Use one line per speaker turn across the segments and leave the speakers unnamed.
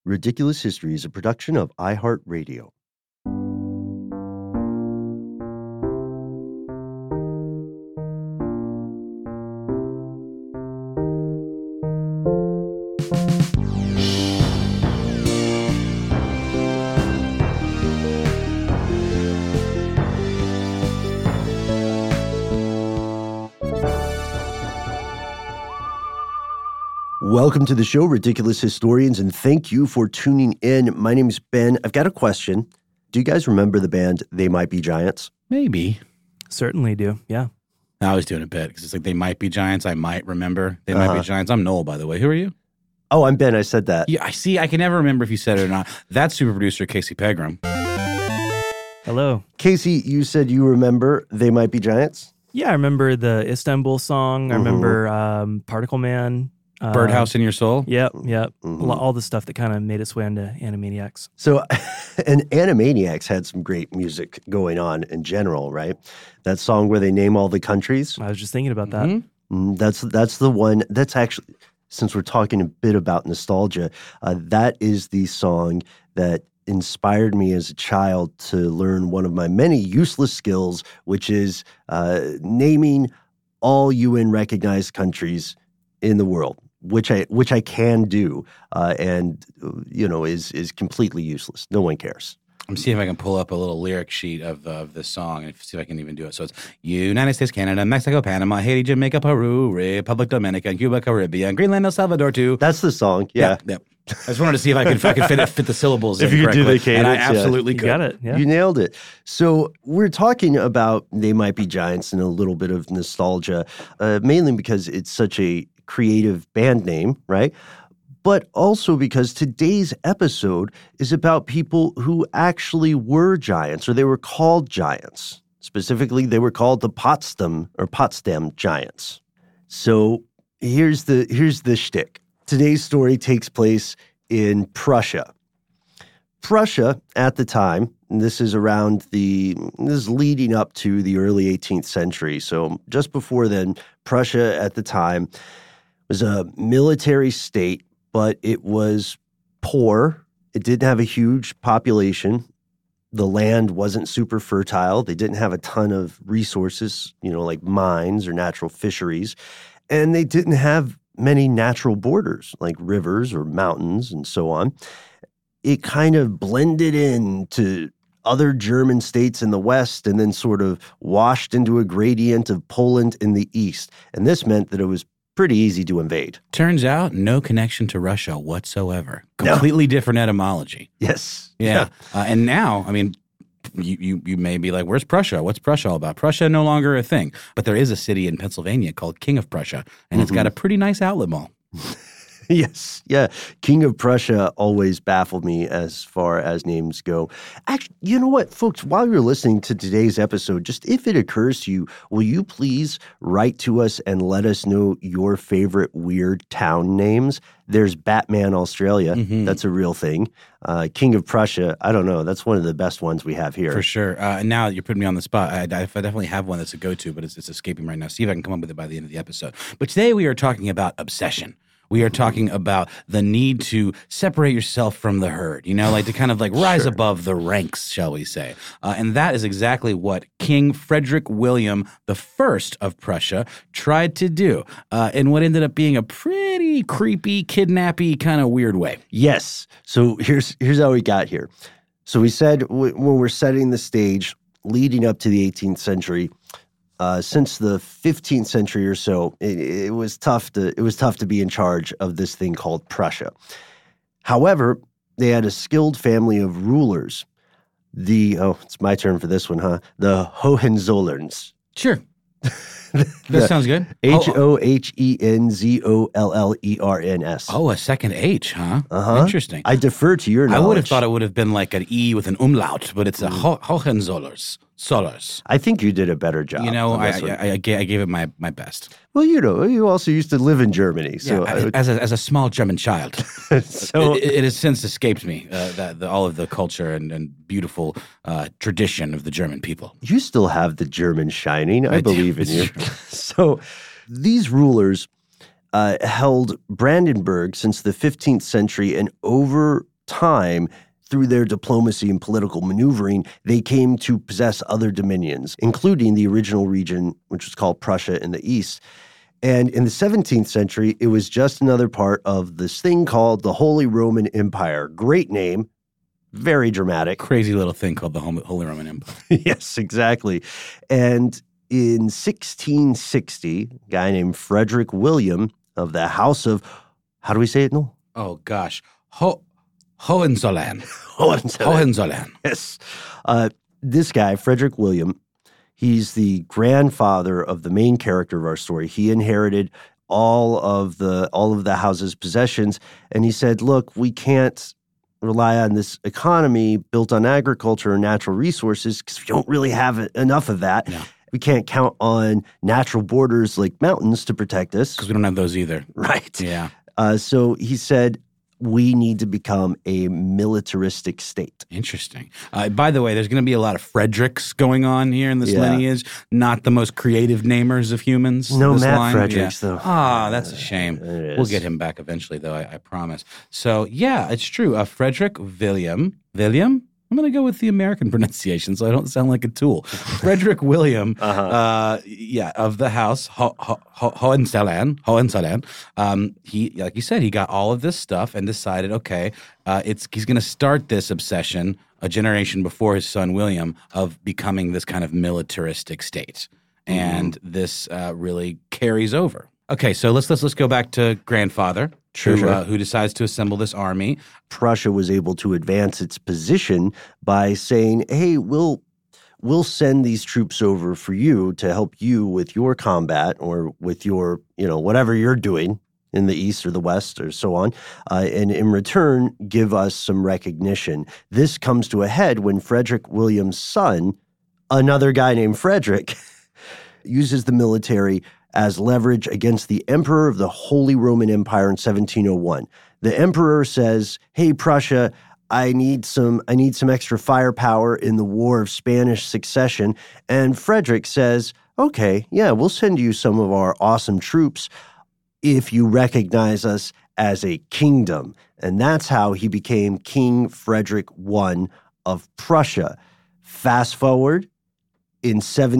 Ridiculous History is a production of iHeartRadio. Welcome to the show, Ridiculous Historians, and thank you for tuning in. My name is Ben. I've got a question. Do you guys remember the band They Might Be Giants?
Maybe.
Certainly do, yeah.
I was doing a bit because it's like They Might Be Giants. I might remember. They Might Be Giants. I'm Noel, by the way. Who are you?
Oh, I'm Ben. I said that.
Yeah, I see. I can never remember if you said it or not. That's super producer Casey Pegram.
Hello.
Casey, you said you remember They Might Be Giants?
Yeah, I remember the Istanbul song. I remember Particle Man.
Birdhouse in Your Soul?
Yep. All the stuff that kind of made its way into Animaniacs.
So, and Animaniacs had some great music going on in general, right? That song where they name all the countries.
I was just thinking about that.
That's the one. That's actually, since we're talking a bit about nostalgia, that is the song that inspired me as a child to learn one of my many useless skills, which is naming all UN recognized countries in the world, which I can do, and is completely useless. No one cares.
I'm seeing if I can pull up a little lyric sheet of this song and see if I can even do it. So it's United States, Canada, Mexico, Panama, Haiti, Jamaica, Peru, Republic Dominica, Cuba, Caribbean, Greenland, El Salvador too.
That's the song. Yeah.
Yep. I just wanted to see if I could fit the syllables
if
in
you could do the
correctly,
cadence,
and I absolutely could.
You got it. Yeah.
You nailed it. So we're talking about They Might Be Giants and a little bit of nostalgia, mainly because it's such a creative band name, right? But also because today's episode is about people who actually were giants, or they were called giants. Specifically, they were called the Potsdam Giants. So here's the shtick. Today's story takes place in Prussia. Prussia at the time, and this is leading up to the early 18th century. So just before then, Prussia at the time was a military state, but it was poor. It didn't have a huge population. The land wasn't super fertile. They didn't have a ton of resources, like mines or natural fisheries. And they didn't have many natural borders, like rivers or mountains and so on. It kind of blended into other German states in the west and then sort of washed into a gradient of Poland in the east. And this meant that it was pretty easy to invade.
Turns out, no connection to Russia whatsoever. Completely different etymology.
Yes.
Yeah. And now, I mean, you may be like, where's Prussia? What's Prussia all about? Prussia no longer a thing. But there is a city in Pennsylvania called King of Prussia, and it's got a pretty nice outlet mall.
Yes. Yeah. King of Prussia always baffled me as far as names go. Actually, you know what, folks? While you're listening to today's episode, just if it occurs to you, will you please write to us and let us know your favorite weird town names? There's Batman, Australia. That's a real thing. King of Prussia, I don't know. That's one of the best ones we have here.
For sure. And now you're putting me on the spot. I definitely have one that's a go-to, but it's escaping right now. See if I can come up with it by the end of the episode. But today we are talking about obsession. We are talking about the need to separate yourself from the herd, to kind of rise above the ranks, shall we say. And that is exactly what King Frederick William I of Prussia tried to do in what ended up being a pretty creepy, kidnappy kind of weird way.
Yes. So here's how we got here. So we said when we're setting the stage leading up to the 18th century, since the 15th century or so, it was tough to be in charge of this thing called Prussia. However, they had a skilled family of rulers. It's my turn for this one, huh? The Hohenzollerns.
Sure. That sounds good.
Hohenzollerns.
Oh, a second H, huh? Interesting.
I defer to your knowledge.
I would have thought it would have been like an E with an umlaut, but it's a Hohenzollers. Solars.
I think you did a better job.
I gave it my best.
Well, you also used to live in Germany. So
as a small German child.
So
it has since escaped me, all of the culture and beautiful tradition of the German people.
You still have the German shining. I believe in you. So these rulers held Brandenburg since the 15th century, and over time, through their diplomacy and political maneuvering, they came to possess other dominions, including the original region, which was called Prussia in the east. And in the 17th century, it was just another part of this thing called the Holy Roman Empire. Great name, very dramatic.
Crazy little thing called the Holy Roman Empire.
Yes, exactly. And in 1660, a guy named Frederick William of the House of, how do we say it, Noel?
Oh, gosh. Hohenzollern.
Hohenzollern. Yes. This guy, Frederick William, he's the grandfather of the main character of our story. He inherited all of the house's possessions, and he said, look, we can't rely on this economy built on agriculture and natural resources because we don't really have enough of that.
No.
We can't count on natural borders like mountains to protect us.
Because we don't have those either.
Right.
Yeah.
So he said, we need to become a militaristic state.
Interesting. By the way, there's going to be a lot of Fredericks going on here in this lineage. Not the most creative namers of humans.
No
this
Matt
line.
Fredericks, though.
That's a shame. We'll get him back eventually, though, I promise. So, yeah, it's true. Frederick William? I'm going to go with the American pronunciation so I don't sound like a tool. Frederick William, of the house, Hohenzollern. He, like you said, he got all of this stuff and decided, okay, he's going to start this obsession a generation before his son William of becoming this kind of militaristic state. And this really carries over. Okay, so let's go back to grandfather, who decides to assemble this army.
Prussia was able to advance its position by saying, hey, we'll send these troops over for you to help you with your combat or with your, whatever you're doing in the east or the west or so on, and in return, give us some recognition. This comes to a head when Frederick William's son, another guy named Frederick, uses the military as leverage against the emperor of the Holy Roman Empire in 1701. The emperor says, hey, Prussia, I need some extra firepower in the War of Spanish Succession. And Frederick says, okay, yeah, we'll send you some of our awesome troops if you recognize us as a kingdom. And that's how he became King Frederick I of Prussia. Fast forward, in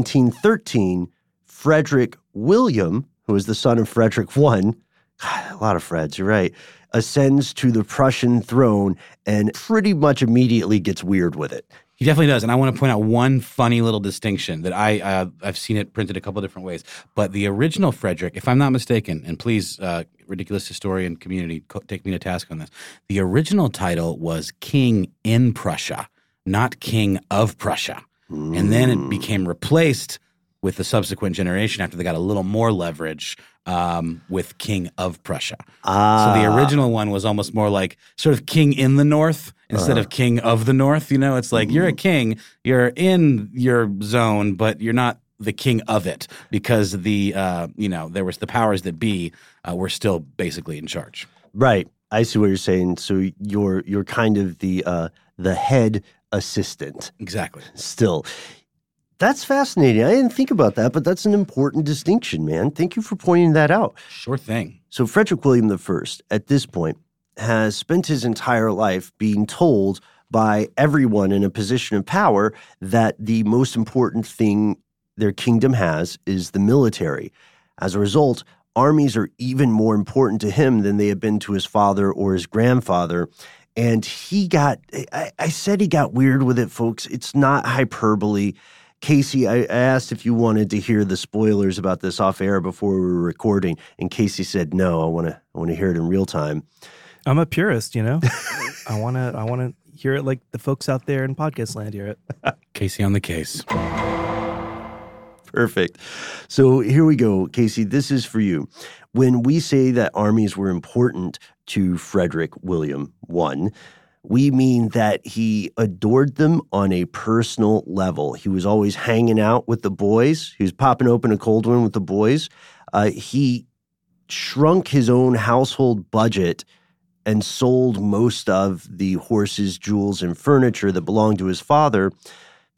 1713, Frederick William, who is the son of Frederick I, a lot of Freds, you're right, ascends to the Prussian throne and pretty much immediately gets weird with it.
He definitely does. And I want to point out one funny little distinction that I've seen it printed a couple of different ways. But the original Frederick, if I'm not mistaken, and please, ridiculous historian community, take me to task on this, the original title was King in Prussia, not King of Prussia. And then it became replaced with the subsequent generation after they got a little more leverage with King of Prussia. So the original one was almost more like sort of king in the north instead of king of the north. It's like you're a king, you're in your zone, but you're not the king of it because there was the powers that be were still basically in charge.
Right. I see what you're saying. So you're kind of the head assistant.
Exactly.
Still. That's fascinating. I didn't think about that, but that's an important distinction, man. Thank you for pointing that out.
Sure thing.
So Frederick William I, at this point, has spent his entire life being told by everyone in a position of power that the most important thing their kingdom has is the military. As a result, armies are even more important to him than they had been to his father or his grandfather. And I said he got weird with it, folks. It's not hyperbole. Casey, I asked if you wanted to hear the spoilers about this off air before we were recording, and Casey said, no, I want to hear it in real time.
I'm a purist, I want to hear it like the folks out there in podcast land hear it.
Casey on the case.
Perfect. So here we go, Casey. This is for you. When we say that armies were important to Frederick William I, we mean that he adored them on a personal level. He was always hanging out with the boys. He was popping open a cold one with the boys. He shrunk his own household budget and sold most of the horses, jewels, and furniture that belonged to his father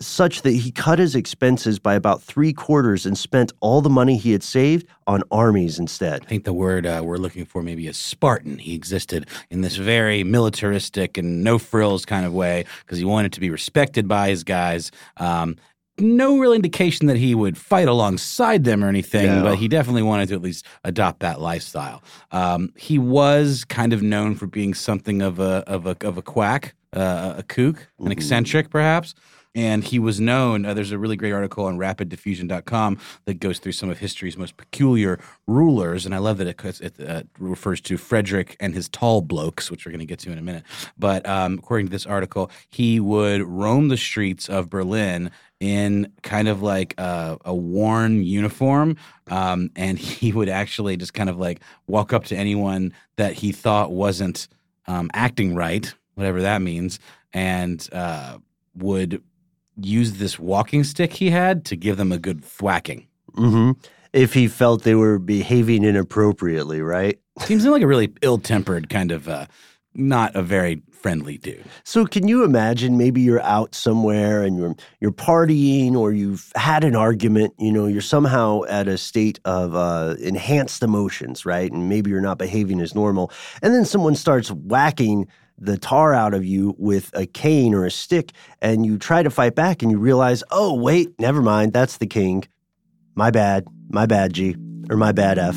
such that he cut his expenses by about 3/4 and spent all the money he had saved on armies instead.
I think the word we're looking for maybe is Spartan. He existed in this very militaristic and no-frills kind of way because he wanted to be respected by his guys. No real indication that he would fight alongside them or anything, but he definitely wanted to at least adopt that lifestyle. He was kind of known for being something of a quack, a kook, an eccentric perhaps. And he was known, there's a really great article on rapiddiffusion.com that goes through some of history's most peculiar rulers. And I love that it refers to Frederick and his tall blokes, which we're going to get to in a minute. But according to this article, he would roam the streets of Berlin in kind of like a worn uniform. And he would actually just kind of like walk up to anyone that he thought wasn't acting right, whatever that means, and would use this walking stick he had to give them a good thwacking.
Mm-hmm. If he felt they were behaving inappropriately, right?
Seems like a really ill-tempered kind of, not a very friendly dude.
So can you imagine maybe you're out somewhere and you're partying or you've had an argument, you're somehow at a state of enhanced emotions, right? And maybe you're not behaving as normal. And then someone starts whacking the tar out of you with a cane or a stick, and you try to fight back and you realize, oh, wait, never mind, that's the king. My bad, G, or my bad F.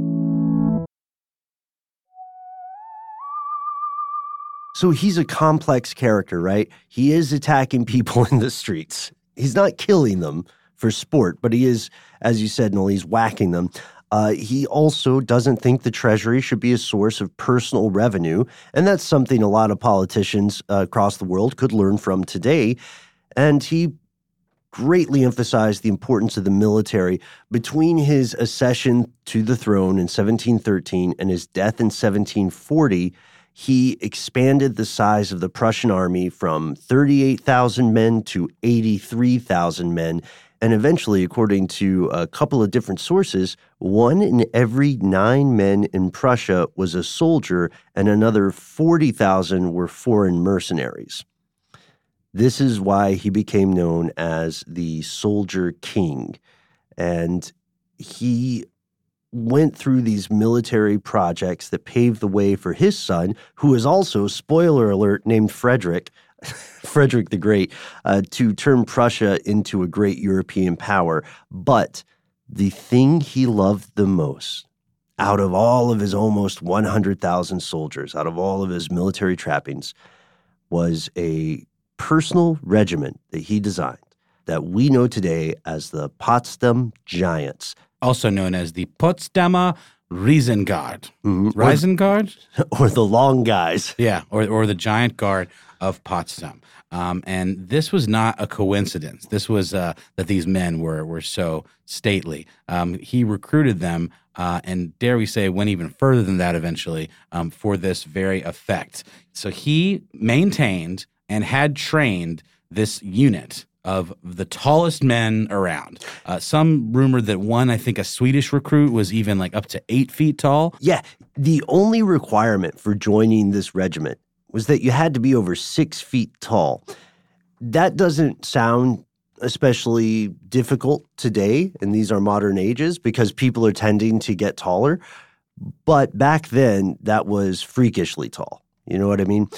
So he's a complex character, right? He is attacking people in the streets. He's not killing them for sport, but he is, as you said, Noel, he's whacking them. He also doesn't think the Treasury should be a source of personal revenue, and that's something a lot of politicians across the world could learn from today. And he greatly emphasized the importance of the military. Between his accession to the throne in 1713 and his death in 1740, he expanded the size of the Prussian army from 38,000 men to 83,000 men. And eventually, according to a couple of different sources, 1 in every 9 men in Prussia was a soldier, and another 40,000 were foreign mercenaries. This is why he became known as the Soldier King. And he went through these military projects that paved the way for his son, who is also, spoiler alert, named Frederick the Great, to turn Prussia into a great European power. But the thing he loved the most, out of all of his almost 100,000 soldiers, out of all of his military trappings, was a personal regiment that he designed that we know today as the Potsdam Giants.
Also known as the Potsdamer Riesenguard.
Mm-hmm.
Riesenguard?
Or the Long Guys.
Yeah, or the Giant Guard of Potsdam. And this was not a coincidence. This was that these men were so stately. He recruited them, and dare we say went even further than that eventually, for this very effect. So he maintained and had trained this unit of the tallest men around. Some rumored that one, I think a Swedish recruit, was even like up to 8 feet tall.
Yeah, the only requirement for joining this regiment was that you had to be over 6 feet tall. That doesn't sound especially difficult today, and these are modern ages, because people are tending to get taller. But back then, that was freakishly tall. You know what I mean?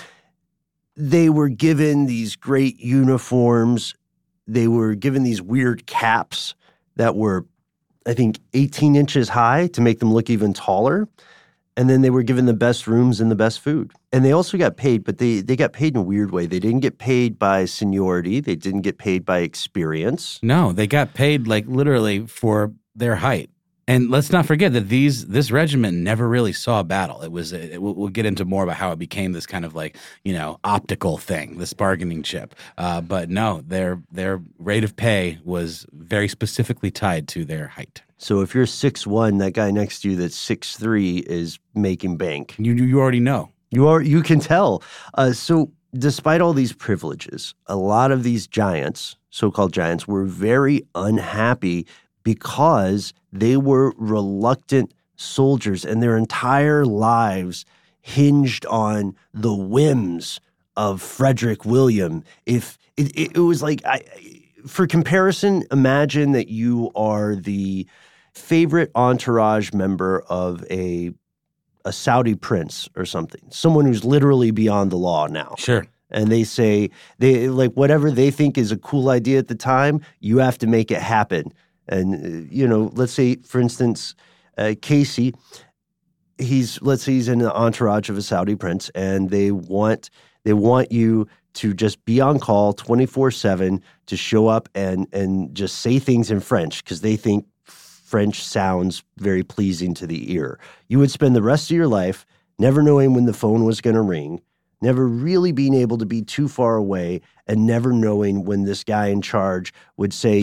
They were given these great uniforms. They were given these weird caps that were, I think, 18 inches high to make them look even taller. And then they were given the best rooms and the best food. And they also got paid, but they got paid in a weird way. They didn't get paid by seniority. They didn't get paid by experience.
No, they got paid like literally for their height. And let's not forget that this regiment never really saw a battle. We'll get into more about how it became this kind of like, optical thing, this bargaining chip. But no, their rate of pay was very specifically tied to their height.
So if you're 6'1", that guy next to you that's 6'3" is making bank.
You already know.
You can tell. So despite all these privileges, a lot of these giants, so-called giants, were very unhappy because they were reluctant soldiers and their entire lives hinged on the whims of Frederick William. If it was like, for comparison, imagine that you are the favorite entourage member of a Saudi prince or something, someone who's literally beyond the law now.
Sure.
And they say, they like whatever they think is a cool idea at the time, you have to make it happen. And, let's say, for instance, Casey, let's say he's in the entourage of a Saudi prince, and they want you to just be on call 24/7 to show up and just say things in French because they think French sounds very pleasing to the ear. You would spend the rest of your life never knowing when the phone was going to ring, never really being able to be too far away, and never knowing when this guy in charge would say,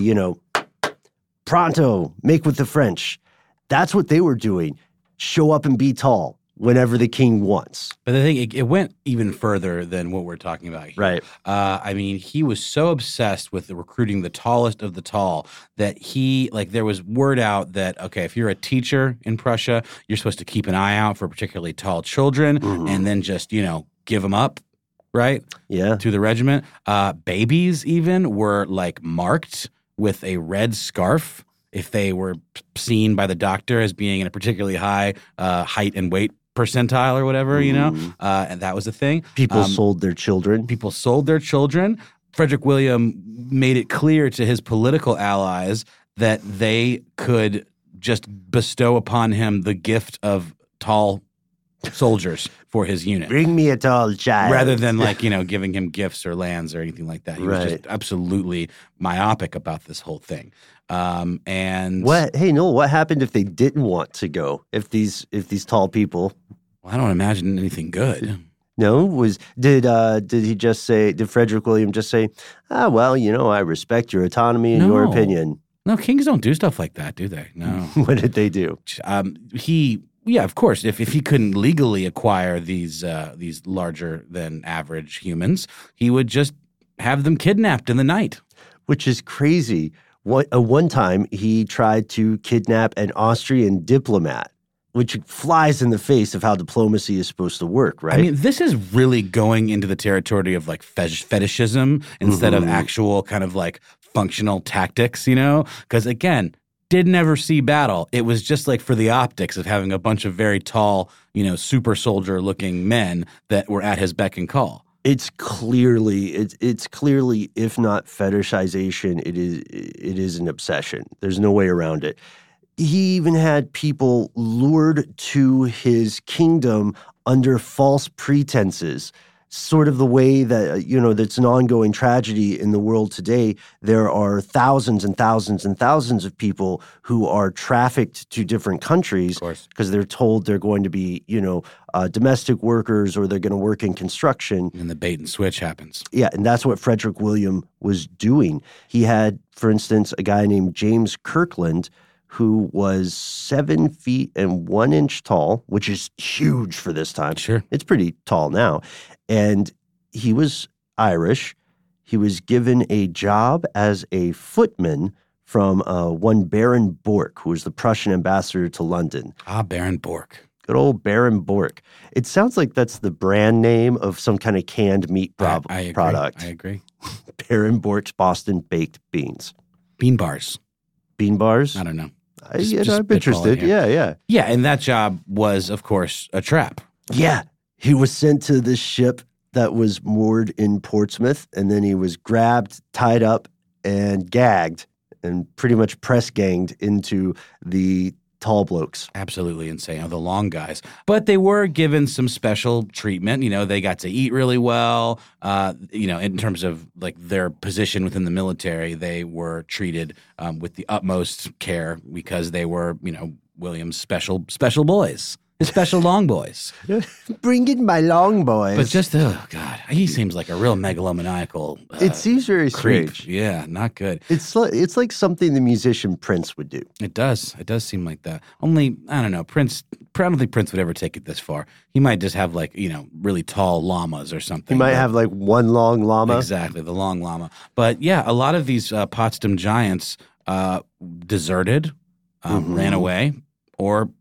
pronto, make with the French. That's what they were doing. Show up and be tall whenever the king wants.
But the thing, it went even further than what we're talking about here.
Right.
I mean, he was so obsessed with recruiting the tallest of the tall that there was word out that, okay, if you're a teacher in Prussia, you're supposed to keep an eye out for particularly tall children and then just, give them up, right?
Yeah.
To the regiment. Babies even were marked with a red scarf if they were seen by the doctor as being in a particularly high height and weight percentile or whatever, and that was the thing.
People sold their children.
People sold their children. Frederick William made it clear to his political allies that they could just bestow upon him the gift of tall soldiers for his unit.
Bring me a tall child.
Rather than giving him gifts or lands or anything like that. He was just absolutely myopic about this whole thing. And
what? Hey, Noel, what happened if they didn't want to go? If these tall people?
Well, I don't imagine anything good.
No, did he just say? Did Frederick William just say, well, I respect your autonomy and your opinion?
No, kings don't do stuff like that, do they? No.
What did they do?
Yeah, of course. If he couldn't legally acquire these larger than average humans, he would just have them kidnapped in the night.
Which is crazy. One time he tried to kidnap an Austrian diplomat, which flies in the face of how diplomacy is supposed to work, right?
I mean, this is really going into the territory of fetishism instead of actual kind of functional tactics, Because again, didn't ever see battle. It was just for the optics of having a bunch of very tall, super soldier looking men that were at his beck and call.
It's clearly, if not fetishization, it is an obsession. There's no way around it. He even had people lured to his kingdom under false pretenses. Sort of the way that, that's an ongoing tragedy in the world today. There are thousands and thousands and thousands of people who are trafficked to different countries because they're told they're going to be, domestic workers or they're going to work in construction.
And the bait and switch happens.
Yeah, and that's what Frederick William was doing. He had, for instance, a guy named James Kirkland who was 7 feet and 1 inch tall, which is huge for this time.
Sure.
It's pretty tall now. And he was Irish. He was given a job as a footman from one Baron Bork, who was the Prussian ambassador to London.
Ah, Baron Bork.
Good old Baron Bork. It sounds like that's the brand name of some kind of canned meat product.
I agree.
Baron Bork's Boston Baked Beans.
Bean bars.
Bean bars?
I don't know.
I'm interested. Yeah.
Yeah, and that job was, of course, a trap.
Yeah. He was sent to this ship that was moored in Portsmouth, and then he was grabbed, tied up, and gagged, and pretty much press ganged into the tall blokes.
Absolutely insane. The long guys. But they were given some special treatment. They got to eat really well. In terms of their position within the military, they were treated with the utmost care because they were, William's special boys. His special long boys.
Bring in my long boys.
But just, oh, God, he seems like a real megalomaniacal
it seems very
creep.
strange.
Yeah, not good.
It's like something the musician Prince would do.
It does. It does seem like that. Only, I don't know, I don't think Prince would ever take it this far. He might just have really tall llamas or something.
He might have one long llama.
Exactly, the long llama. But yeah, a lot of these Potsdam giants deserted, ran away, or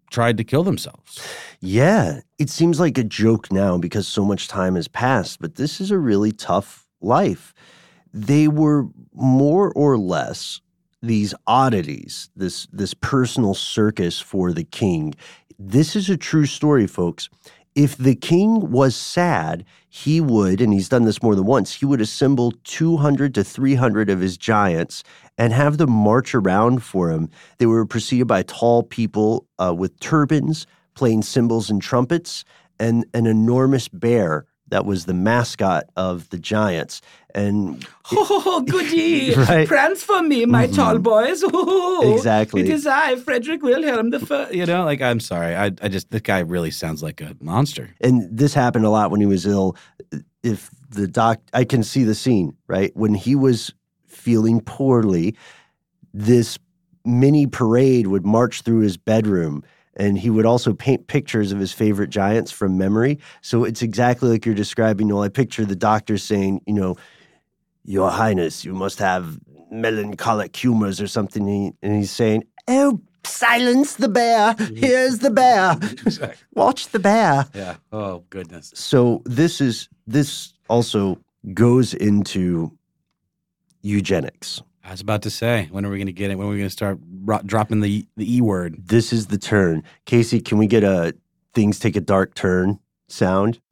tried to kill themselves.
Yeah, it seems like a joke now because so much time has passed, but this is a really tough life. They were more or less these oddities, this personal circus for the king. This is a true story, folks. If the king was sad, he would, and he's done this more than once, he would assemble 200 to 300 of his giants and have them march around for him. They were preceded by tall people with turbans, playing cymbals and trumpets, and an enormous bear that was the mascot of the giants. And
Oh, goody!
Right?
Prance for me, my tall boys. Oh,
Exactly.
It is I, Frederick Wilhelm the First.
You know, like, I'm sorry. I just, this guy really sounds like a monster.
And this happened a lot when he was ill. If the I can see the scene, right? When he was feeling poorly, this mini parade would march through his bedroom, and he would also paint pictures of his favorite giants from memory. So it's exactly like you're describing, Noel. I picture the doctor saying, Your Highness, you must have melancholic humors or something. And he's saying, oh, silence the bear. Here's the bear. Watch the bear.
Yeah. Oh, goodness.
So this also goes into eugenics.
I was about to say, when are we going to get it? When are we going to start dropping the E word?
This is the turn. Casey, can we get a things take a dark turn sound?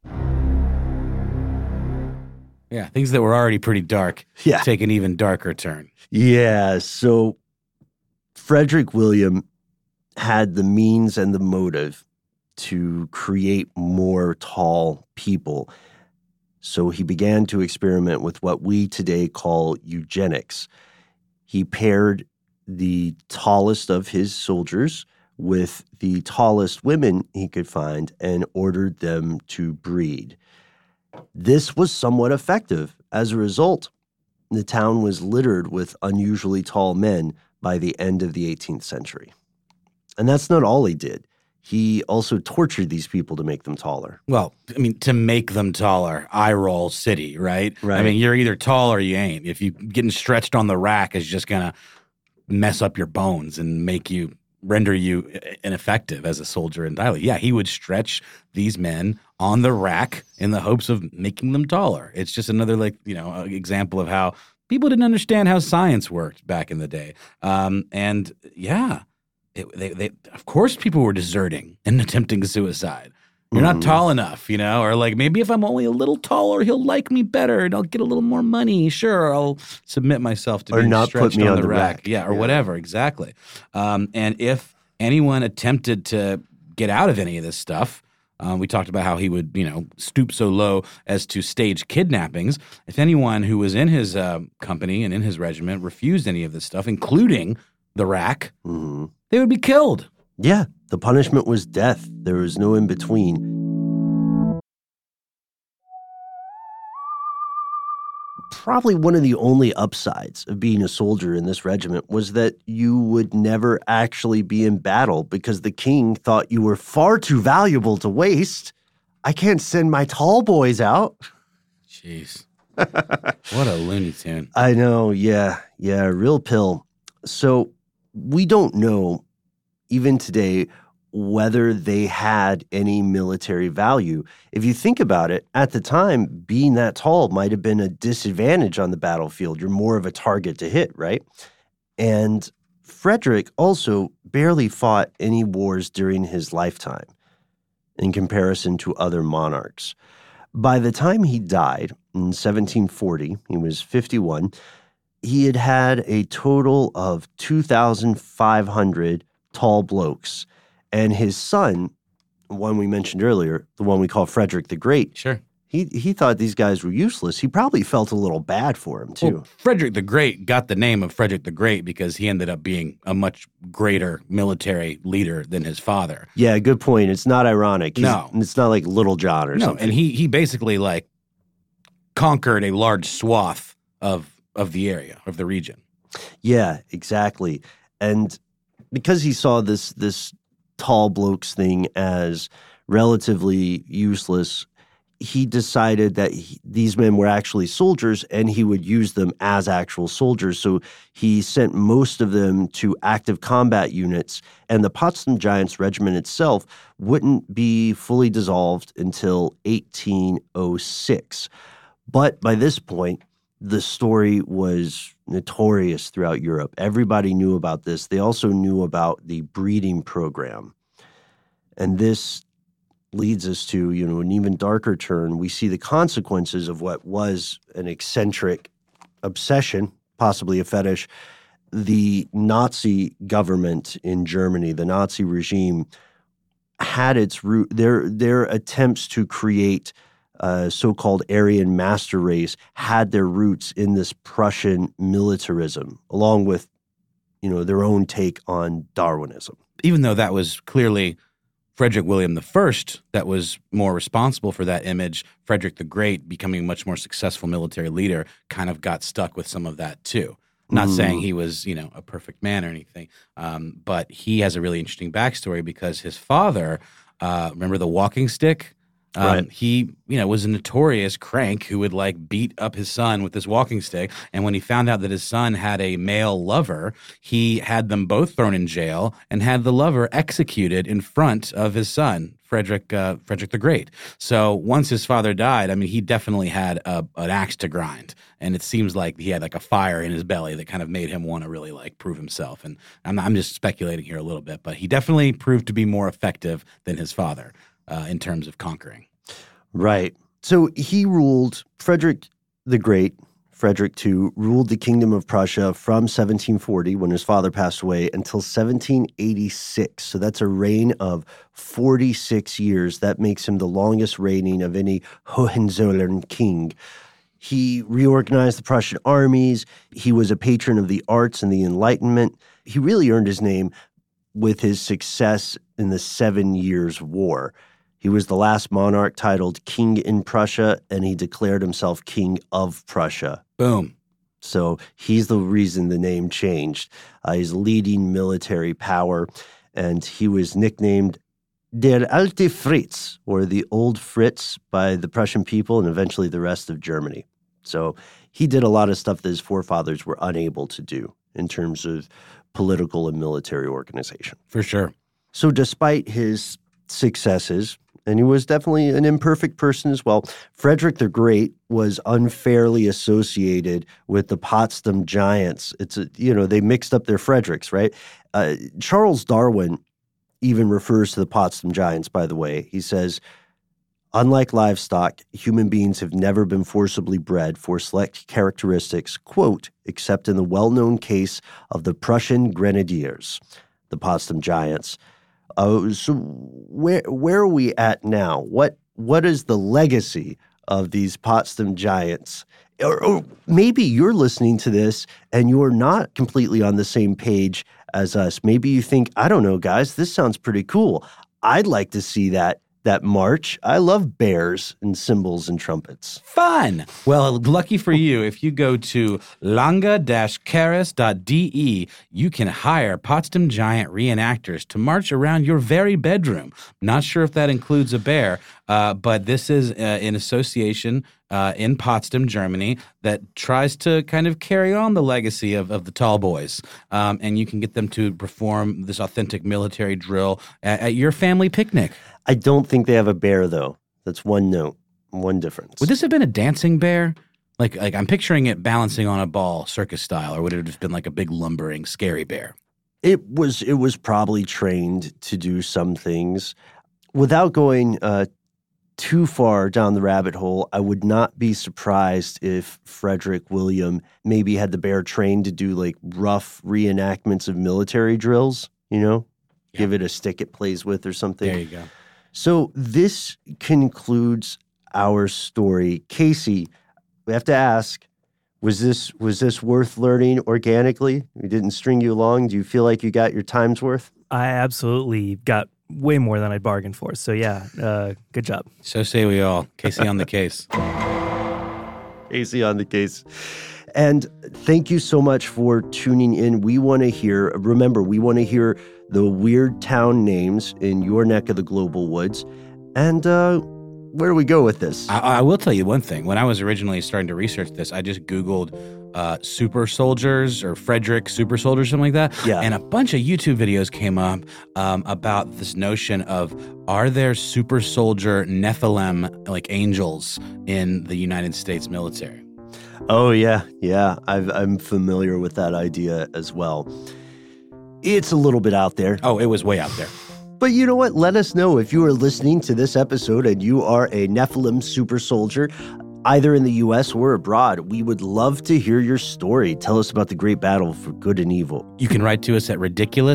Yeah, things that were already pretty dark
Yeah.
take an even darker turn.
Yeah, so Frederick William had the means and the motive to create more tall people. So he began to experiment with what we today call eugenics. He paired the tallest of his soldiers with the tallest women he could find and ordered them to breed. This was somewhat effective. As a result, the town was littered with unusually tall men by the end of the 18th century. And that's not all he did. He also tortured these people to make them taller.
Well, I mean, to make them taller, eye roll city, right?
Right.
I mean, you're either tall or you ain't. If you getting stretched on the rack is just going to mess up your bones and render you ineffective as a soldier entirely. Yeah, he would stretch these men on the rack in the hopes of making them taller. It's just another, example of how people didn't understand how science worked back in the day. And yeah, they of course people were deserting and attempting suicide. You're not tall enough, or like maybe if I'm only a little taller, he'll like me better and I'll get a little more money. Sure, I'll submit myself to being
not
stretched
put me
on
on
the
the
rack.
rack.
Yeah, or
Yeah.
whatever, exactly. And if anyone attempted to get out of any of this stuff, we talked about how he would, stoop so low as to stage kidnappings. If anyone who was in his company and in his regiment refused any of this stuff, including the rack, they would be killed.
Yeah, the punishment was death. There was no in between. Probably one of the only upsides of being a soldier in this regiment was that you would never actually be in battle because the king thought you were far too valuable to waste. I can't send my tall boys out.
Jeez. What a Looney Tune.
I know, yeah, real pill. So we don't know, even today, whether they had any military value. If you think about it, at the time, being that tall might have been a disadvantage on the battlefield. You're more of a target to hit, right? And Frederick also barely fought any wars during his lifetime in comparison to other monarchs. By the time he died in 1740, he was 51, he had had a total of 2,500 tall blokes. And his son, one we mentioned earlier, the one we call Frederick the Great,
Sure.
he thought these guys were useless. He probably felt a little bad for him, too.
Well, Frederick the Great got the name of Frederick the Great because he ended up being a much greater military leader than his father.
Yeah, good point. It's not ironic.
No.
It's not like Little John or
No,
something.
and he basically conquered a large swath of the area, of the region.
Yeah, exactly. And because he saw this tall blokes thing as relatively useless, he decided that these men were actually soldiers and he would use them as actual soldiers. So he sent most of them to active combat units, and the Potsdam Giants Regiment itself wouldn't be fully dissolved until 1806. But by this point, the story was notorious throughout Europe. Everybody knew about this. They also knew about the breeding program. And this leads us to, an even darker turn. We see the consequences of what was an eccentric obsession, possibly a fetish. The Nazi government in Germany, the Nazi regime, had its root, their attempts to create so-called Aryan master race had their roots in this Prussian militarism, along with, their own take on Darwinism.
Even though that was clearly Frederick William I that was more responsible for that image, Frederick the Great, becoming a much more successful military leader, kind of got stuck with some of that too. Not saying he was, a perfect man or anything, but he has a really interesting backstory because his father, remember the walking stick?
Right.
He, was a notorious crank who would beat up his son with this walking stick. And when he found out that his son had a male lover, he had them both thrown in jail and had the lover executed in front of his son, Frederick the Great. So once his father died, he definitely had an axe to grind. And it seems like he had a fire in his belly that kind of made him want to really prove himself. And I'm just speculating here a little bit, but he definitely proved to be more effective than his father in terms of conquering.
Right. So he ruled, Frederick the Great, Frederick II, ruled the Kingdom of Prussia from 1740, when his father passed away, until 1786. So that's a reign of 46 years. That makes him the longest reigning of any Hohenzollern king. He reorganized the Prussian armies. He was a patron of the arts and the Enlightenment. He really earned his name with his success in the 7 Years' War. He was the last monarch titled king in Prussia, and he declared himself king of Prussia.
Boom.
So he's the reason the name changed. He's leading military power, and he was nicknamed Der Alte Fritz, or the Old Fritz, by the Prussian people and eventually the rest of Germany. So he did a lot of stuff that his forefathers were unable to do in terms of political and military organization.
For sure.
So despite his successes, and he was definitely an imperfect person as well, Frederick the Great was unfairly associated with the Potsdam Giants. They mixed up their Fredericks, right? Charles Darwin even refers to the Potsdam Giants, by the way. He says, unlike livestock, human beings have never been forcibly bred for select characteristics, quote, except in the well-known case of the Prussian Grenadiers, the Potsdam Giants. So where are we at now? What is the legacy of these Potsdam Giants? Or maybe you're listening to this and you're not completely on the same page as us. Maybe you think, I don't know, guys, this sounds pretty cool. I'd like to see that march. I love bears and cymbals and trumpets.
Fun! Well, lucky for you, if you go to langa-caris.de, you can hire Potsdam Giant reenactors to march around your very bedroom. Not sure if that includes a bear, but this is an association in Potsdam, Germany, that tries to kind of carry on the legacy of the tall boys. And you can get them to perform this authentic military drill at your family picnic.
I don't think they have a bear, though. That's one note, one difference.
Would this have been a dancing bear? Like I'm picturing it balancing on a ball, circus style, or would it have just been like a big lumbering, scary bear?
It was probably trained to do some things. Without going too far down the rabbit hole, I would not be surprised if Frederick William maybe had the bear trained to do rough reenactments of military drills, give it a stick it plays with or something.
There you go.
So this concludes our story. Casey, we have to ask, was this worth learning organically? We didn't string you along. Do you feel like you got your time's worth?
I absolutely got way more than I bargained for. So yeah, good job.
So say we all. Casey on the case.
Casey on the case. And thank you so much for tuning in. We want to hear the weird town names in your neck of the global woods. And where do we go with this?
I will tell you one thing. When I was originally starting to research this, I just Googled super soldiers or Frederick super soldiers, something like that.
Yeah.
And a bunch of YouTube videos came up about this notion of, are there super soldier Nephilim, like angels, in the United States military?
Oh, yeah. I'm familiar with that idea as well. It's a little bit out there.
Oh, it was way out there.
But you know what? Let us know if you are listening to this episode and you are a Nephilim super soldier, either in the U.S. or abroad. We would love to hear your story. Tell us about the great battle for good and evil.
You can write to us at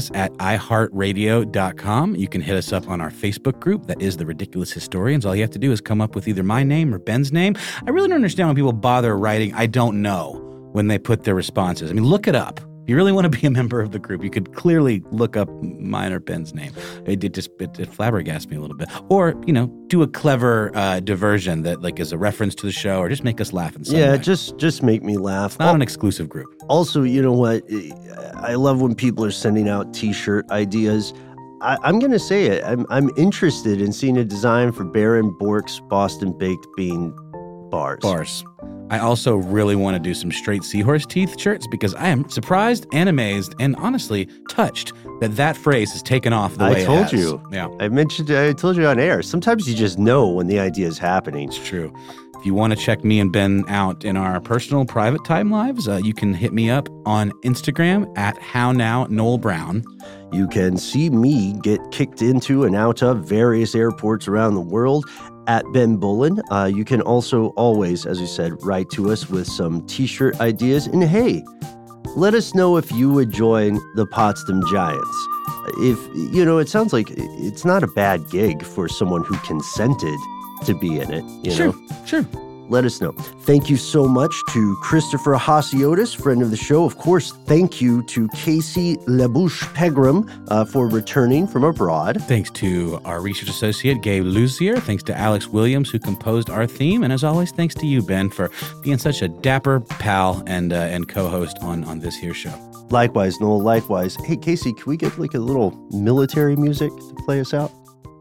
ridiculous@iheartradio.com. You can hit us up on our Facebook group. That is The Ridiculous Historians. All you have to do is come up with either my name or Ben's name. I really don't understand when people bother writing "I don't know" when they put their responses. I mean, look it up. If you really want to be a member of the group, you could clearly look up mine or Ben's name. It flabbergasted me a little bit. Or, do a clever diversion that like is a reference to the show, or just make us laugh in some way.
Just make me laugh.
Not an exclusive group.
Also, you know what? I love when people are sending out T-shirt ideas. I'm going to say it. I'm interested in seeing a design for Baron Bork's Boston Baked Bean bars.
I also really want to do some straight seahorse teeth shirts because I am surprised and amazed and honestly touched that phrase has taken off the way it has.
I told you.
Yeah.
I told you on air. Sometimes you just know when the idea is happening.
It's true. If you want to check me and Ben out in our personal private time lives, you can hit me up on Instagram at HowNowNoelBrown.
You can see me get kicked into and out of various airports around the world at Ben Bolin. You can also always, as we said, write to us with some T-shirt ideas. And hey, let us know if you would join the Potsdam Giants. If, it sounds like it's not a bad gig for someone who consented to be in it,
Sure.
Let us know. Thank you so much to Christopher Hasiotis, friend of the show. Of course, thank you to Casey LaBouche Pegram for returning from abroad.
Thanks to our research associate, Gabe Lucier. Thanks to Alex Williams, who composed our theme. And as always, thanks to you, Ben, for being such a dapper pal and co-host on this here show.
Likewise, Noel, likewise. Hey, Casey, can we get like a little military music to play us out?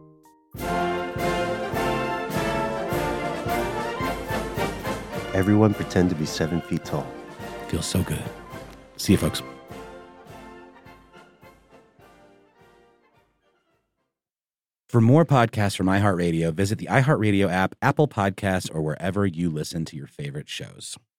Everyone pretend to be 7 feet tall.
Feels so good. See you, folks. For more podcasts from iHeartRadio, visit the iHeartRadio app, Apple Podcasts, or wherever you listen to your favorite shows.